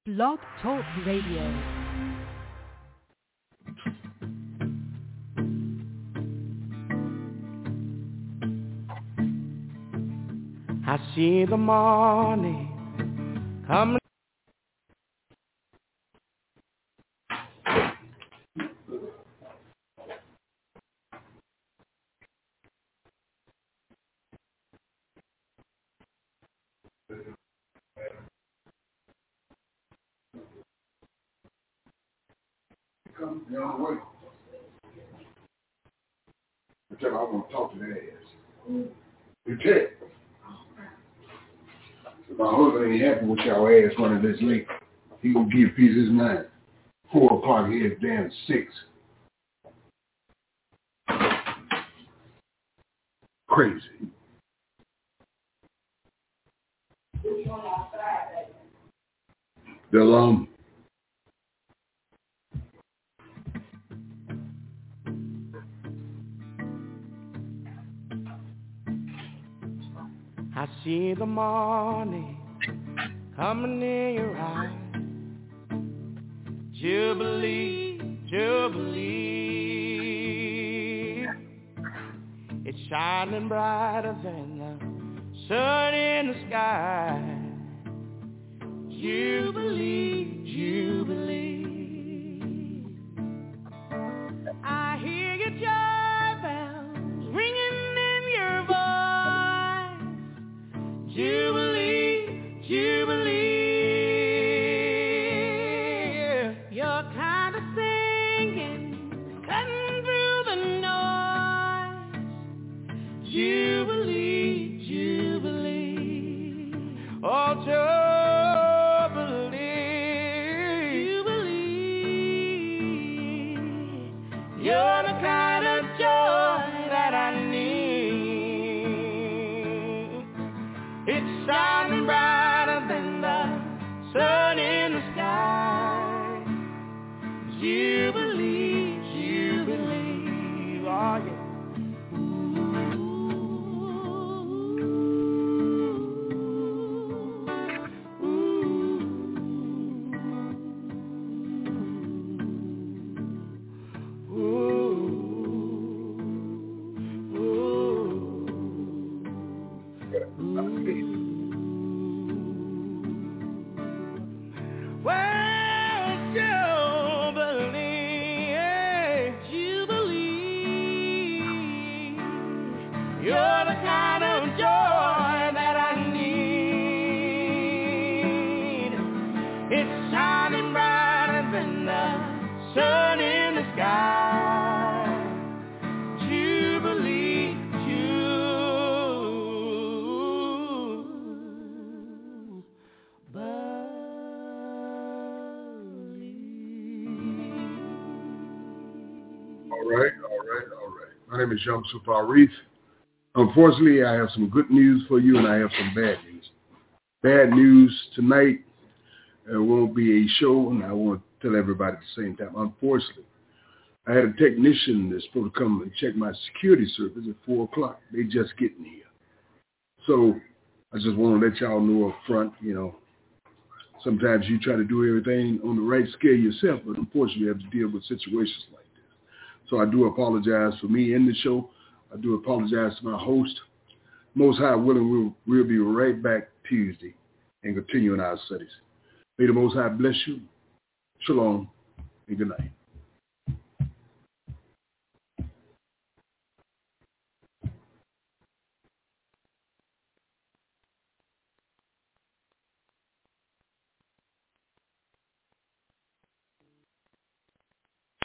Blog Talk Radio. I see the morning coming. Come the other way. I tell her I want to talk to that ass. You tell. If my husband ain't happy with y'all ass running this late, he gonna give peace his mind. 4 o'clock here, damn 6. Crazy. The alarm. I see the morning coming in your eyes. Jubilee, Jubilee. It's shining brighter than the sun in the sky. Jubilee, Jubilee. I hear your joy bells ringing in your voice. Jubilee, Jubilee. Your kind of singing cutting through the noise. Jubilee, Jubilee. Oh, Jubilee, Jubilee. You're the kind of joy that I need. It's shining brighter than the sun in the sky. Jubilee, Jubilee. Oh, yeah. My name is Yusuf Arif. Unfortunately, I have some good news for you and I have some bad news. Bad news tonight, there won't be a show, and I want to tell everybody at the same time. Unfortunately, I had a technician that's supposed to come and check my security service at 4 o'clock. They just getting here. So I just want to let y'all know up front, sometimes you try to do everything on the right scale yourself, but unfortunately you have to deal with situations like this. So I do apologize for me in the show. I do apologize to my host. Most High willing, we'll be right back Tuesday and continuing our studies. May the Most High bless you. Shalom and good night.